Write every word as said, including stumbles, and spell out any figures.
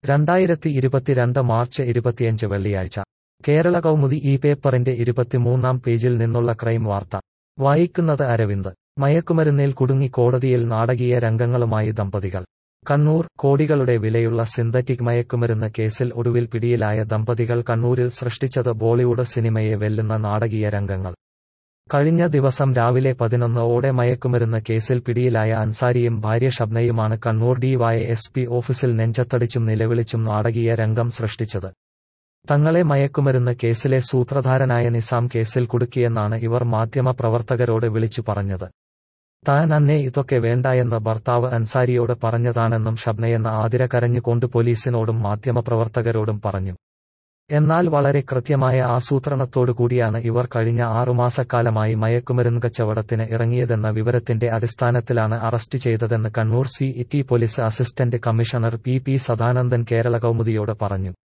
രണ്ടായിരത്തി ഇരുപത്തിരണ്ട് മാർച്ച് ഇരുപത്തിയഞ്ച് വെള്ളിയാഴ്ച കേരള കൗമുദി ഈ പേപ്പറിന്റെ ഇരുപത്തിമൂന്നാം പേജിൽ നിന്നുള്ള ക്രൈം വാർത്ത വായിക്കുന്നത് അരവിന്ദ്. മയക്കുമരുന്നിൽ കുടുങ്ങി കോടതിയിൽ നാടകീയ രംഗങ്ങളുമായി ദമ്പതികൾ. കണ്ണൂർ. കോടികളുടെ വിലയുള്ള സിന്തറ്റിക് മയക്കുമരുന്ന് കേസിൽ ഒടുവിൽ പിടിയിലായ ദമ്പതികൾ കണ്ണൂരിൽ സൃഷ്ടിച്ചത് ബോളിവുഡ് സിനിമയെ വെല്ലുന്ന നാടകീയ രംഗങ്ങൾ. കഴിഞ്ഞ ദിവസം രാവിലെ പതിനൊന്ന് ഓടെ മയക്കുമരുന്ന് കേസിൽ പിടിയിലായ അൻസാരിയും ഭാര്യ ഷബ്നയുമാണ് Kannur D Y S P ഓഫീസിൽ നെഞ്ചത്തടിച്ചും നിലവിളിച്ചും നാടകീയ രംഗം സൃഷ്ടിച്ചത്. തങ്ങളെ മയക്കുമരുന്ന് കേസിലെ സൂത്രധാരനായ നിസാം കേസിൽ കുടുക്കിയെന്നാണ് ഇവർ മാധ്യമ പ്രവർത്തകരോട് വിളിച്ചു പറഞ്ഞത്. താൻ അന്നേ ഇതൊക്കെ വേണ്ടായെന്ന് ഭർത്താവ് അൻസാരിയോട് പറഞ്ഞതാണെന്നും ഷബ്നയെന്ന ആതിര കരഞ്ഞുകൊണ്ട് പോലീസിനോടും മാധ്യമപ്രവർത്തകരോടും പറഞ്ഞു. എന്നാൽ വളരെ കൃത്യമായ ആസൂത്രണത്തോടുകൂടിയാണ് ഇവർ കഴിഞ്ഞ ആറുമാസക്കാലമായി മയക്കുമരുന്ന് കച്ചവടത്തിന് ഇറങ്ങിയതെന്ന വിവരത്തിന്റെ അടിസ്ഥാനത്തിലാണ് അറസ്റ്റ് ചെയ്തതെന്ന് Kannur C T police assistant commissioner P P Sadanandan Kerala കൗമുദിയോട് പറഞ്ഞു.